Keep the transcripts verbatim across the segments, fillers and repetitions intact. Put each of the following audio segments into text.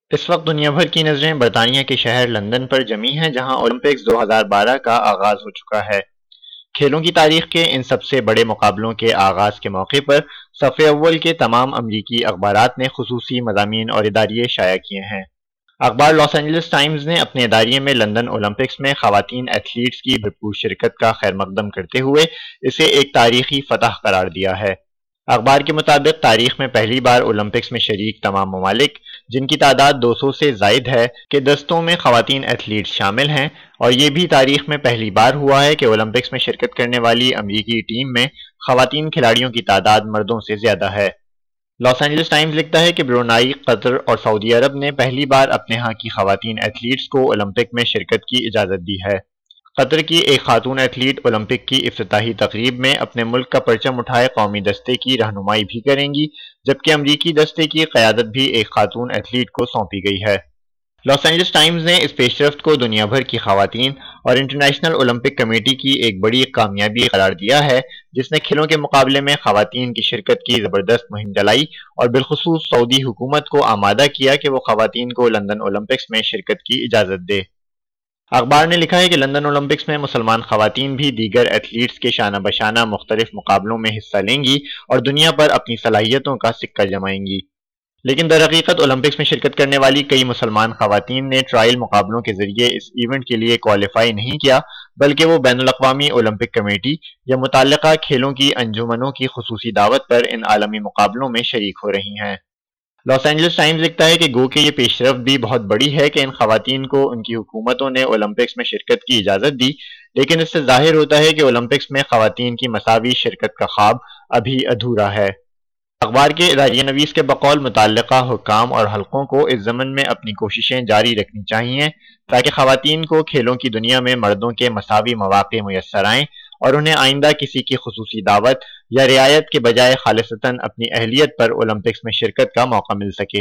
اس وقت دنیا بھر کی نظریں برطانیہ کے شہر لندن پر جمی ہیں، جہاں اولمپکس دو ہزار بارہ کا آغاز ہو چکا ہے۔ کھیلوں کی تاریخ کے ان سب سے بڑے مقابلوں کے آغاز کے موقع پر صف اول کے تمام امریکی اخبارات نے خصوصی مضامین اور اداریے شائع کیے ہیں۔ اخبار لاس اینجلس ٹائمز نے اپنے اداریے میں لندن اولمپکس میں خواتین ایتھلیٹس کی بھرپور شرکت کا خیر مقدم کرتے ہوئے اسے ایک تاریخی فتح قرار دیا ہے۔ اخبار کے مطابق تاریخ میں پہلی بار اولمپکس میں شریک تمام ممالک، جن کی تعداد دو سو سے زائد ہے، کے دستوں میں خواتین ایتھلیٹس شامل ہیں، اور یہ بھی تاریخ میں پہلی بار ہوا ہے کہ اولمپکس میں شرکت کرنے والی امریکی ٹیم میں خواتین کھلاڑیوں کی تعداد مردوں سے زیادہ ہے۔ لاس اینجلس ٹائمز لکھتا ہے کہ برونائی، قطر اور سعودی عرب نے پہلی بار اپنے ہاں کی خواتین ایتھلیٹس کو اولمپک میں شرکت کی اجازت دی ہے۔ قطر کی ایک خاتون ایتھلیٹ اولمپک کی افتتاحی تقریب میں اپنے ملک کا پرچم اٹھائے قومی دستے کی رہنمائی بھی کریں گی، جبکہ امریکی دستے کی قیادت بھی ایک خاتون ایتھلیٹ کو سونپی گئی ہے۔ لاس اینجلس ٹائمز نے اس پیش رفت کو دنیا بھر کی خواتین اور انٹرنیشنل اولمپک کمیٹی کی ایک بڑی کامیابی قرار دیا ہے، جس نے کھیلوں کے مقابلے میں خواتین کی شرکت کی زبردست مہم چلائی اور بالخصوص سعودی حکومت کو آمادہ کیا کہ وہ خواتین کو لندن اولمپکس میں شرکت کی اجازت دے۔ اخبار نے لکھا ہے کہ لندن اولمپکس میں مسلمان خواتین بھی دیگر ایتھلیٹس کے شانہ بشانہ مختلف مقابلوں میں حصہ لیں گی اور دنیا پر اپنی صلاحیتوں کا سکہ جمائیں گی۔ لیکن در حقیقت اولمپکس میں شرکت کرنے والی کئی مسلمان خواتین نے ٹرائل مقابلوں کے ذریعے اس ایونٹ کے لیے کوالیفائی نہیں کیا، بلکہ وہ بین الاقوامی اولمپک کمیٹی یا متعلقہ کھیلوں کی انجمنوں کی خصوصی دعوت پر ان عالمی مقابلوں میں شریک ہو رہی ہیں۔ لاس اینجلس ٹائمز لکھتا ہے کہ گو کہ یہ پیش رفت بھی بہت بڑی ہے کہ ان خواتین کو ان کی حکومتوں نے اولمپکس میں شرکت کی اجازت دی، لیکن اس سے ظاہر ہوتا ہے کہ اولمپکس میں خواتین کی مساوی شرکت کا خواب ابھی ادھورا ہے۔ اخبار کے اداریہ نویس کے بقول متعلقہ حکام اور حلقوں کو اس ضمن میں اپنی کوششیں جاری رکھنی چاہیے تاکہ خواتین کو کھیلوں کی دنیا میں مردوں کے مساوی مواقع میسر آئیں اور انہیں آئندہ کسی کی خصوصی دعوت یا رعایت کے بجائے خالصتاً اپنی اہلیت پر اولمپکس میں شرکت کا موقع مل سکے۔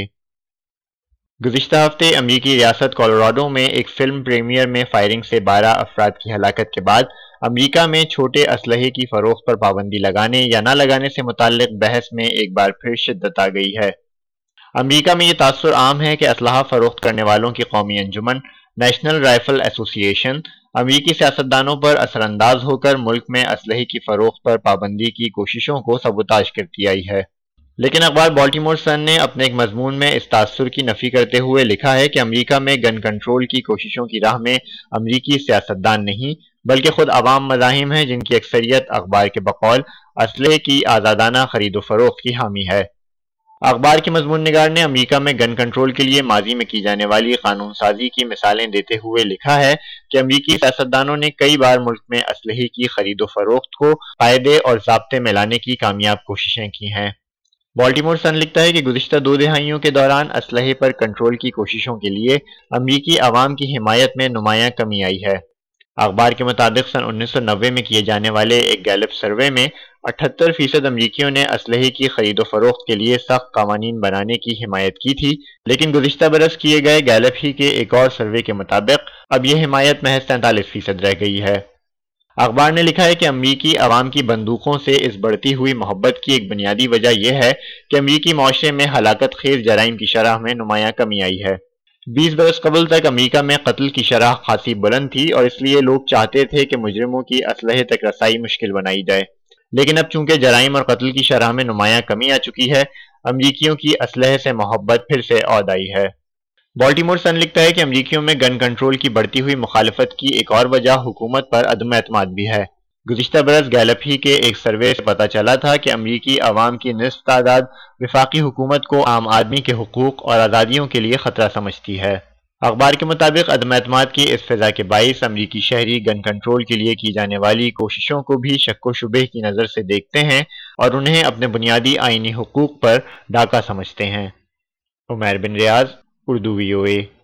گزشتہ ہفتے امریکی ریاست کولوراڈو میں ایک فلم پریمیئر میں فائرنگ سے بارہ افراد کی ہلاکت کے بعد امریکہ میں چھوٹے اسلحے کی فروخت پر پابندی لگانے یا نہ لگانے سے متعلق بحث میں ایک بار پھر شدت آ گئی ہے۔ امریکہ میں یہ تاثر عام ہے کہ اسلحہ فروخت کرنے والوں کی قومی انجمن نیشنل رائفل ایسوسی ایشن امریکی سیاستدانوں پر اثر انداز ہو کر ملک میں اسلحے کی فروخت پر پابندی کی کوششوں کو سبوتاژ کرتی آئی ہے۔ لیکن اخبار بالٹیمور سن نے اپنے ایک مضمون میں اس تاثر کی نفی کرتے ہوئے لکھا ہے کہ امریکہ میں گن کنٹرول کی کوششوں کی راہ میں امریکی سیاستدان نہیں، بلکہ خود عوام مزاحم ہیں، جن کی اکثریت اخبار کے بقول اسلحے کی آزادانہ خرید و فروخت کی حامی ہے۔ اخبار کے مضمون نگار نے امریکہ میں گن کنٹرول کے لیے ماضی میں کی جانے والی قانون سازی کی مثالیں دیتے ہوئے لکھا ہے کہ امریکی سیاستدانوں نے کئی بار ملک میں اسلحے کی خرید و فروخت کو قاعدے اور ضابطے میں لانے کی کامیاب کوششیں کی ہیں۔ بالٹیمور سن لکھتا ہے کہ گزشتہ دو دہائیوں کے دوران اسلحے پر کنٹرول کی کوششوں کے لیے امریکی عوام کی حمایت میں نمایاں کمی آئی ہے۔ اخبار کے مطابق سن انیس سو نوے میں کیے جانے والے ایک گیلپ سروے میں اٹھتر فیصد امریکیوں نے اسلحے کی خرید و فروخت کے لیے سخت قوانین بنانے کی حمایت کی تھی، لیکن گزشتہ برس کیے گئے گیلپ ہی کے ایک اور سروے کے مطابق اب یہ حمایت محض تینتالیس فیصد رہ گئی ہے۔ اخبار نے لکھا ہے کہ امریکی عوام کی بندوقوں سے اس بڑھتی ہوئی محبت کی ایک بنیادی وجہ یہ ہے کہ امریکی معاشرے میں ہلاکت خیز جرائم کی شرح میں نمایاں کمی آئی ہے۔ بیس برس قبل تک امریکہ میں قتل کی شرح خاصی بلند تھی اور اس لیے لوگ چاہتے تھے کہ مجرموں کی اسلحے تک رسائی مشکل بنائی جائے، لیکن اب چونکہ جرائم اور قتل کی شرح میں نمایاں کمی آ چکی ہے، امریکیوں کی اسلحے سے محبت پھر سے عود آئی ہے۔ بالٹیمور سن لکھتا ہے کہ امریکیوں میں گن کنٹرول کی بڑھتی ہوئی مخالفت کی ایک اور وجہ حکومت پر عدم اعتماد بھی ہے۔ گزشتہ برس گیلپ ہی کے ایک سروے سے پتہ چلا تھا کہ امریکی عوام کی نصف تعداد وفاقی حکومت کو عام آدمی کے حقوق اور آزادیوں کے لیے خطرہ سمجھتی ہے۔ اخبار کے مطابق عدم اعتماد کی اس فضا کے باعث امریکی شہری گن کنٹرول کے لیے کی جانے والی کوششوں کو بھی شک و شبہ کی نظر سے دیکھتے ہیں اور انہیں اپنے بنیادی آئینی حقوق پر ڈاکہ سمجھتے ہیں۔ عمیر بن ریاض، اردو وی او اے۔